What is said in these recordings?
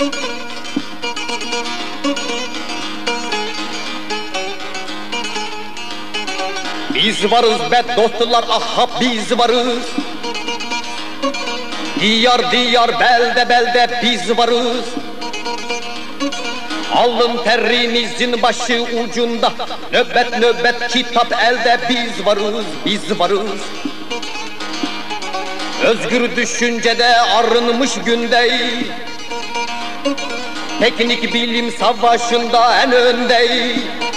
Biz varız be dostlar, aha biz varız. Diyar diyar, belde belde biz varız. Alın terimizin başı ucunda, nöbet nöbet kitap elde biz varız, biz varız. Özgür düşüncede arınmış gündeyiz. Teknik bilim savaşında en öndeyiz.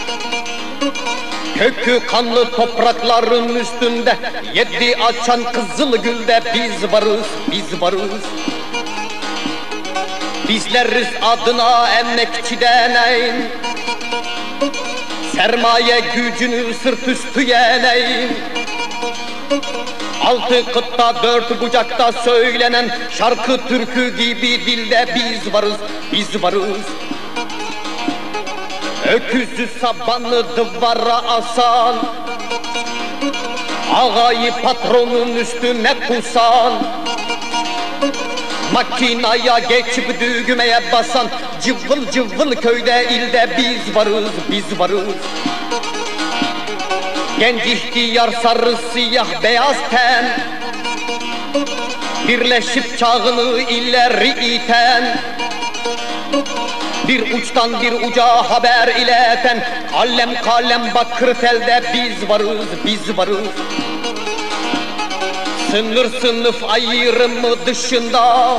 Kökü kanlı toprakların üstünde, yedi açan kızıl gülde biz varız, biz varız. Bizleriz adına emekçiden eğin, sermaye gücünü sırt üstü yeneyin. Altı kıta dört bucakta söylenen şarkı türkü gibi dilde biz varız, biz varız. Öküzü sabanı duvara asan, ağayı patronun üstüne kusan, makinaya geçip düğmeye basan, cıvıl cıvıl köyde ilde biz varız, biz varız. Genç ihtiyar sarı siyah beyaz ten, birleşip çağını ileri iten, bir uçtan bir uca haber ileten, kalem kalem bakır telde biz varız, biz varız. Sınır sınıf ayrımı dışında,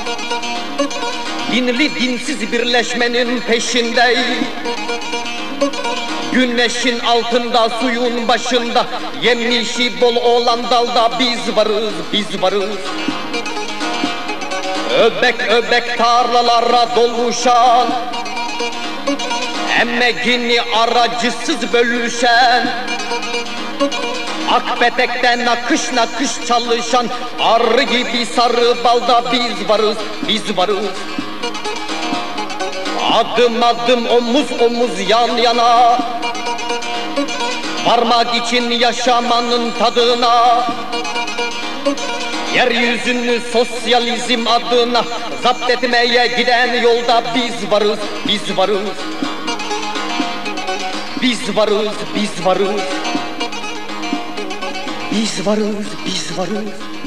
dinli dinsiz birleşmenin peşindeyiz. Güneşin altında, suyun başında, yemişi bol olan dalda biz varız, biz varız. Öbek öbek tarlalara doluşan, emeğini aracısız bölüşen, akpetekte nakış nakış çalışan, arı gibi sarı balda biz varız, biz varız. Adım adım, omuz omuz, yan yana, varmak için yaşamanın tadına. Yeryüzünü sosyalizm adına zapt etmeye giden yolda biz varız, biz varız. Biz varız, biz varız. Biz varız, biz varız.